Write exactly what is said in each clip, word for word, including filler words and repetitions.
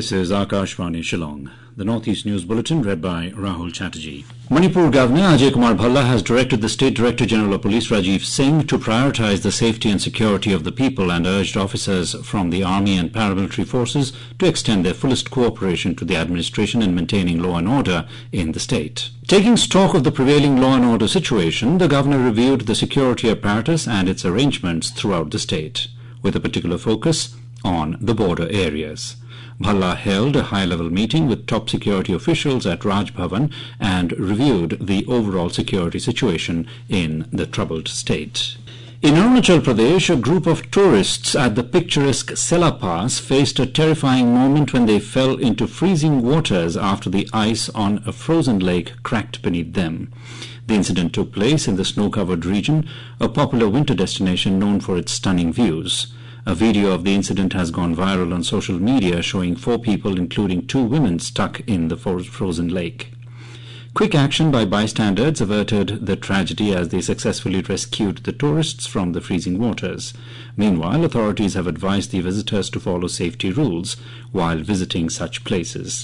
This is Akashvani Shillong. The Northeast News Bulletin read by Rahul Chatterjee. Manipur Governor Ajay Kumar Bhalla has directed the State Director General of Police Rajiv Singh to prioritize the safety and security of the people and urged officers from the Army and paramilitary forces to extend their fullest cooperation to the administration in maintaining law and order in the state. Taking stock of the prevailing law and order situation, the Governor reviewed the security apparatus and its arrangements throughout the state, with a particular focus on the border areas. Bhalla held a high-level meeting with top security officials at Raj Bhavan and reviewed the overall security situation in the troubled state. In Arunachal Pradesh, a group of tourists at the picturesque Sela Pass faced a terrifying moment when they fell into freezing waters after the ice on a frozen lake cracked beneath them. The incident took place in the snow-covered region, a popular winter destination known for its stunning views. A video of the incident has gone viral on social media showing four people, including two women, stuck in the frozen lake. Quick action by bystanders averted the tragedy as they successfully rescued the tourists from the freezing waters. Meanwhile, authorities have advised the visitors to follow safety rules while visiting such places.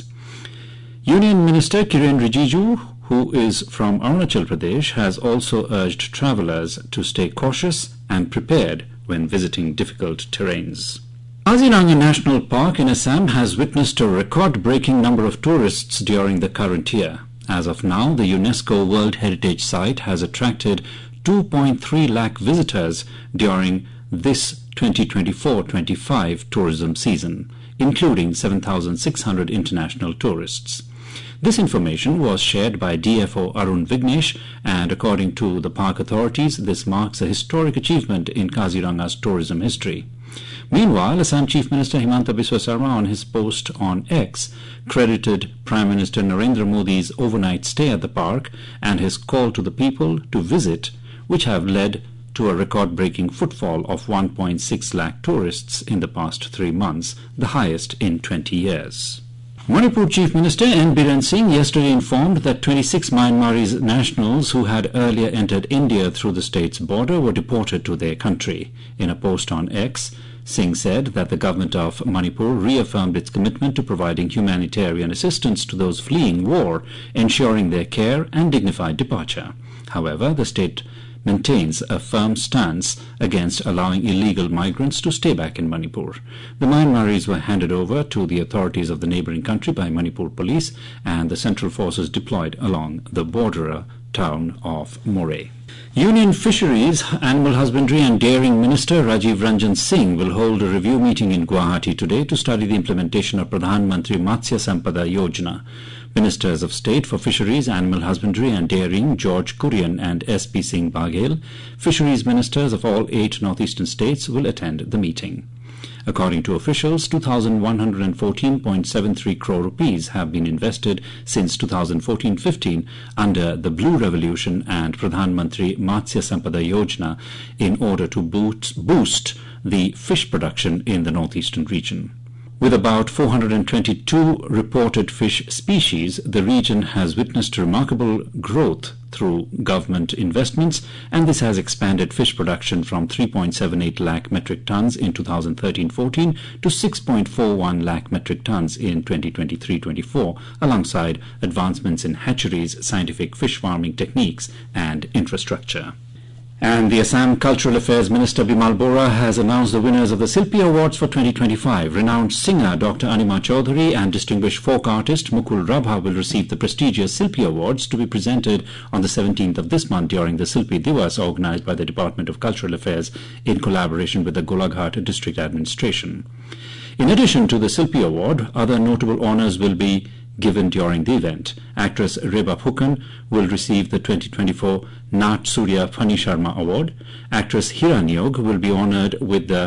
Union Minister Kiren Rijiju, who is from Arunachal Pradesh, has also urged travellers to stay cautious and prepared when visiting difficult terrains. Kaziranga National Park in Assam has witnessed a record-breaking number of tourists during the current year. As of now, the UNESCO World Heritage Site has attracted two point three lakh visitors during this twenty twenty-four twenty-five tourism season, including seven thousand six hundred international tourists. This information was shared by D F O Arun Vignesh, and according to the park authorities, this marks a historic achievement in Kaziranga's tourism history. Meanwhile, Assam Chief Minister Himanta Biswa Sarma on his post on X credited Prime Minister Narendra Modi's overnight stay at the park and his call to the people to visit, which have led to a record-breaking footfall of one point six lakh tourists in the past three months, the highest in twenty years. Manipur Chief Minister N. Biren Singh yesterday informed that twenty-six Myanmarese nationals who had earlier entered India through the state's border were deported to their country. In a post on X, Singh said that the government of Manipur reaffirmed its commitment to providing humanitarian assistance to those fleeing war, ensuring their care and dignified departure. However, the state maintains a firm stance against allowing illegal migrants to stay back in Manipur. The Myanmaris were handed over to the authorities of the neighbouring country by Manipur police and the central forces deployed along the border town of Moreh. Union Fisheries, Animal Husbandry and Dairying Minister Rajiv Ranjan Singh will hold a review meeting in Guwahati today to study the implementation of Pradhan Mantri Matsya Sampada Yojana. Ministers of State for Fisheries, Animal Husbandry and Dairying George Kurian and S P Singh Baghel, fisheries ministers of all eight northeastern states, will attend the meeting. According to officials, two thousand one hundred fourteen point seven three crore rupees have been invested since two thousand fourteen fifteen under the Blue Revolution and Pradhan Mantri Matsya Sampada Yojana in order to boost, boost the fish production in the northeastern region. With about four hundred twenty-two reported fish species, the region has witnessed remarkable growth through government investments, and this has expanded fish production from three point seven eight lakh metric tons in two thousand thirteen fourteen to six point four one lakh metric tons in twenty twenty-three twenty-four, alongside advancements in hatcheries, scientific fish farming techniques, and infrastructure. And the Assam Cultural Affairs Minister Bimal Bora has announced the winners of the Silpi Awards for twenty twenty-five. Renowned singer Doctor Anima Chaudhary and distinguished folk artist Mukul Rabha will receive the prestigious Silpi Awards to be presented on the seventeenth of this month during the Silpi Divas organised by the Department of Cultural Affairs in collaboration with the Golaghat District Administration. In addition to the Silpi Award, other notable honours will be given during the event. Actress Reba Phukan will receive the twenty twenty-four Nat Surya Phani Sharma Award. Actress Hira Niyog will be honoured with the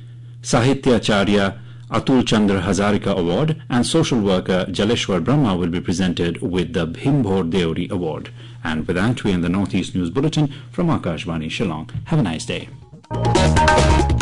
Sahityacharya Atul Chandra Hazarika Award, and social worker Jaleshwar Brahma will be presented with the Bhimbhor Deori Award. And with that, we end the Northeast News Bulletin from Akashvani Shillong. Have a nice day.